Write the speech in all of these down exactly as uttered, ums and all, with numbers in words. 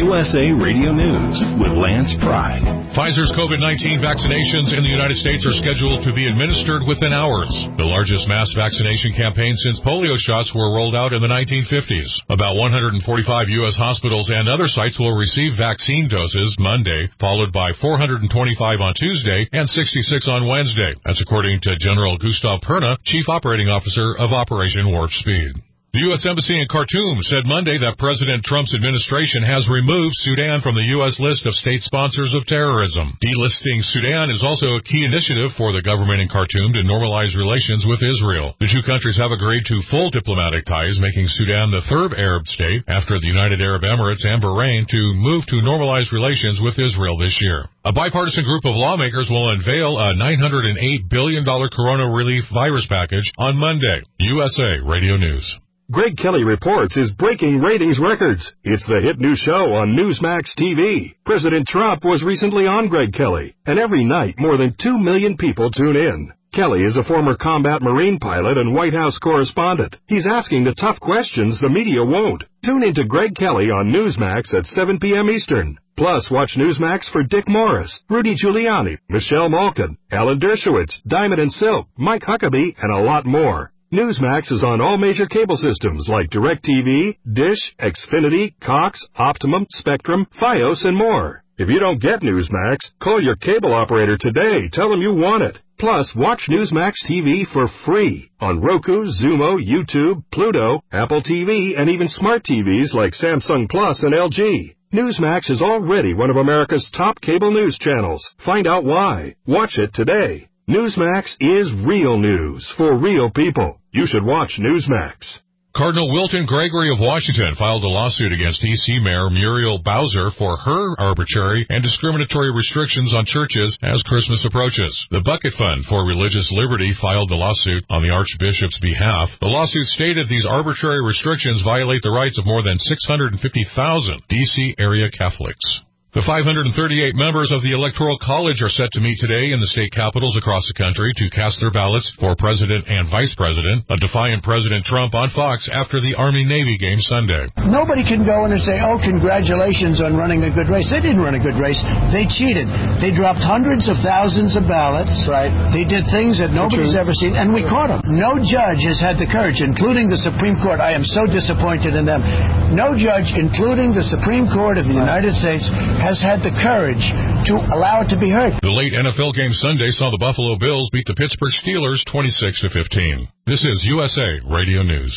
U S A Radio News with Lance Pry. Pfizer's COVID nineteen vaccinations in the United States are scheduled to be administered within hours. The largest mass vaccination campaign since polio shots were rolled out in the nineteen fifties. About one hundred forty-five U S hospitals and other sites will receive vaccine doses Monday, followed by four hundred twenty-five on Tuesday and sixty-six on Wednesday. That's according to General Gustav Perna, Chief Operating Officer of Operation Warp Speed. The U S Embassy in Khartoum said Monday that President Trump's administration has removed Sudan from the U S list of state sponsors of terrorism. Delisting Sudan is also a key initiative for the government in Khartoum to normalize relations with Israel. The two countries have agreed to full diplomatic ties, making Sudan the third Arab state after the United Arab Emirates and Bahrain to move to normalize relations with Israel this year. A bipartisan group of lawmakers will unveil a nine hundred eight billion dollars corona relief virus package on Monday. U S A Radio News. Greg Kelly Reports is breaking ratings records. It's the hit new show on Newsmax T V. President Trump was recently on Greg Kelly, and every night more than two million people tune in. Kelly is a former combat Marine pilot and White House correspondent. He's asking the tough questions the media won't. Tune into Greg Kelly on Newsmax at seven p.m. Eastern. Plus, watch Newsmax for Dick Morris, Rudy Giuliani, Michelle Malkin, Alan Dershowitz, Diamond and Silk, Mike Huckabee, and a lot more. Newsmax is on all major cable systems like DirecTV, Dish, Xfinity, Cox, Optimum, Spectrum, Fios, and more. If you don't get Newsmax, call your cable operator today. Tell them you want it. Plus, watch Newsmax T V for free on Roku, Zumo, YouTube, Pluto, Apple T V, and even smart T Vs like Samsung Plus and L G. Newsmax is already one of America's top cable news channels. Find out why. Watch it today. Newsmax is real news for real people. You should watch Newsmax. Cardinal Wilton Gregory of Washington filed a lawsuit against D C Mayor Muriel Bowser for her arbitrary and discriminatory restrictions on churches as Christmas approaches. The Bucket Fund for Religious Liberty filed the lawsuit on the Archbishop's behalf. The lawsuit stated these arbitrary restrictions violate the rights of more than six hundred fifty thousand D C area Catholics. The five hundred thirty-eight members of the Electoral College are set to meet today in the state capitals across the country to cast their ballots for president and vice president. A defiant President Trump on Fox after the Army-Navy game Sunday. Nobody can go in and say, oh, congratulations on running a good race. They didn't run a good race. They cheated. They dropped hundreds of thousands of ballots. Right. They did things that nobody's ever seen, and we caught them. No judge has had the courage, including the Supreme Court. I am so disappointed in them. No judge, including the Supreme Court of the United States, has had the courage to allow it to be heard. The late N F L game Sunday saw the Buffalo Bills beat the Pittsburgh Steelers twenty-six to fifteen. This is U S A Radio News.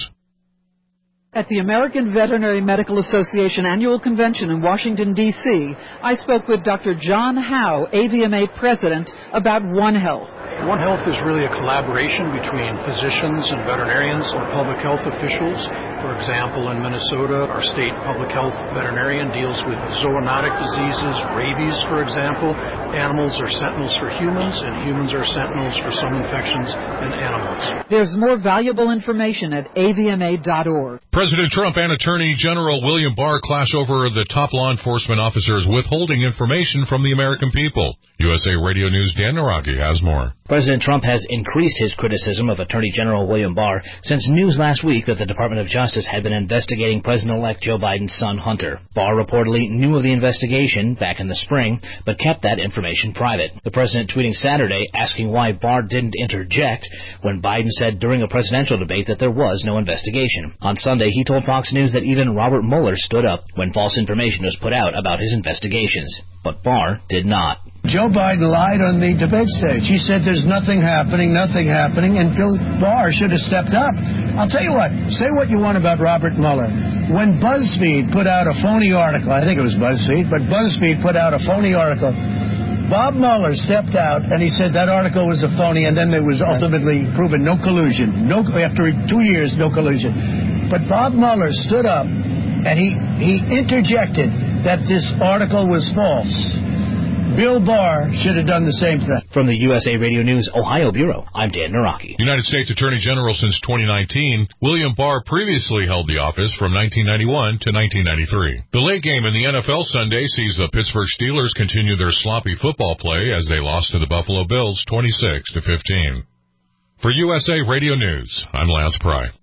At the American Veterinary Medical Association Annual Convention in Washington, D C, I spoke with Doctor John Howe, A V M A President, about One Health. One Health is really a collaboration between physicians and veterinarians and public health officials. For example, in Minnesota, our state public health veterinarian deals with zoonotic diseases, rabies, for example. Animals are sentinels for humans, and humans are sentinels for some infections in animals. There's more valuable information at A V M A dot org. President Trump and Attorney General William Barr clash over the top law enforcement officers withholding information from the American people. U S A Radio News' Dan Naraki has more. President Trump has increased his criticism of Attorney General William Barr since news last week that the Department of Justice had been investigating President-elect Joe Biden's son, Hunter. Barr reportedly knew of the investigation back in the spring, but kept that information private. The president tweeting Saturday asking why Barr didn't interject when Biden said during a presidential debate that there was no investigation. On Sunday, he told Fox News that even Robert Mueller stood up when false information was put out about his investigations. But Barr did not. Joe Biden lied on the debate stage. He said there's nothing happening, nothing happening, and Bill Barr should have stepped up. I'll tell you what, say what you want about Robert Mueller. When BuzzFeed put out a phony article, I think it was BuzzFeed, but BuzzFeed put out a phony article, Bob Mueller stepped out and he said that article was a phony, and then there was ultimately proven no collusion. No, after two years, no collusion. But Bob Mueller stood up and he, he interjected that this article was false. Bill Barr should have done the same thing. From the U S A Radio News Ohio Bureau, I'm Dan Naraki. United States Attorney General since twenty nineteen, William Barr previously held the office from nineteen ninety-one to nineteen ninety-three. The late game in the N F L Sunday sees the Pittsburgh Steelers continue their sloppy football play as they lost to the Buffalo Bills twenty-six to fifteen. For U S A Radio News, I'm Lance Pry.